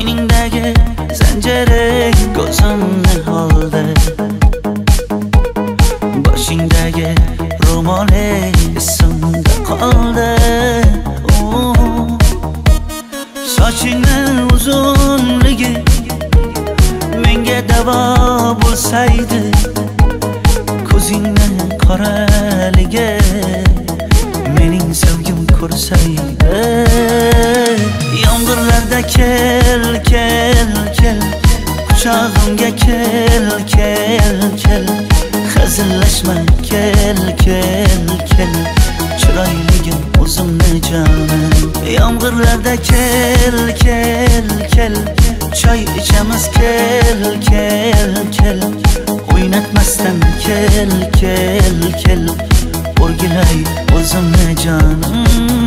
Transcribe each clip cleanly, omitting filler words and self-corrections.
Bo'yningdagi zanjiring ko'zimni oldi, boshingdagi ro'moling esimda qoldi. Sochingni uzunligi menga davo bo'lsaydi, ko'zingni qoraligi mening sevgim ko'rsaydi. Yomg'irlarda kel, kel, kel, quchog'imga kel, kel, kel, hazillashma kel, kel, kel, chiroyligim o'zimni jonim. Yomg'irlarda kel, kel, kel, choy ichamiz kel, kel, kel, o'ynatmasdan kel, kel, kel, o'rgilay o'zimni jonim.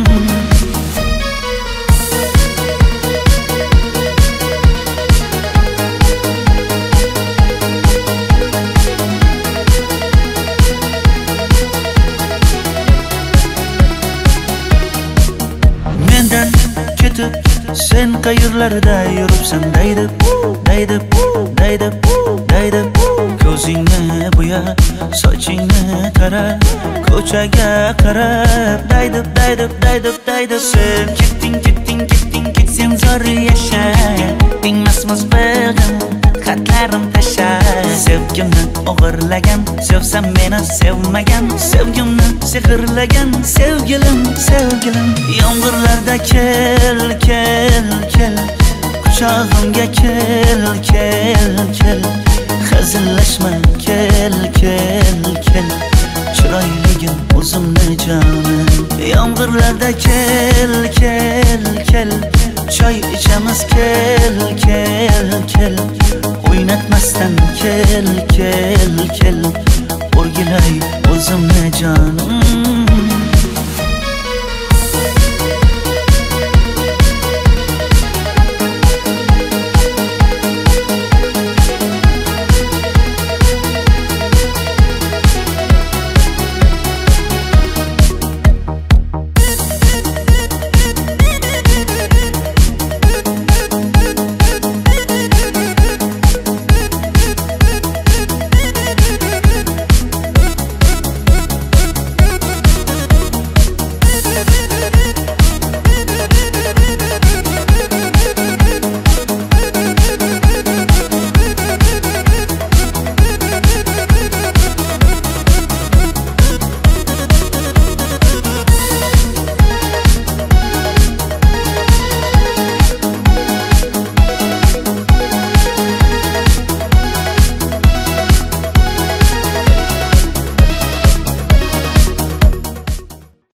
Mendan ketib sen qayerlarda yuribsan deydi, deydi, deydi, deydi. Ko'zingni bo'yab, sochingni tarab, ko'chaga qarab deydi, deydi, deydi, deydi. Sen ketding, ketding, ketding, sen zo'r yasha, tingmasmiz beg'im xatlarim tasha. Sevgimni o'g'irlagan, sevsam meni sevmagan, sevgimni sehrlagan sevgilim, sevgilim. Yomg'irlarda kel, kel, kel, quchog'imga kel, kel, kel, hazillashma kel, kel, kel, chiroyligim o'zimni jonim. Yomg'irlarda kel, kel, kel, choy ichamiz kel, kel, kel, o'ynatmasdan kel, kel, kel, o'rgilay o'zimni jonim.